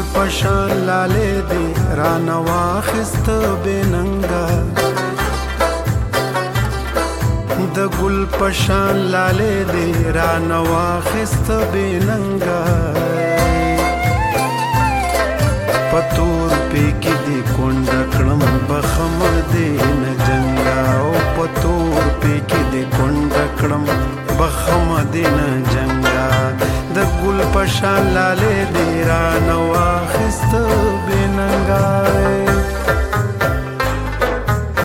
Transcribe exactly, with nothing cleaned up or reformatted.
پشان لاله دی رانه واخست بننګا د ګل پشان لاله دی رانه واخست بننګا پتور پی کې دی کونډ کړم بخم دی نه جنگا او پتور پی کې دی کونډ کړم بخم دی نه جنگا د ګل پشان لاله دی رانه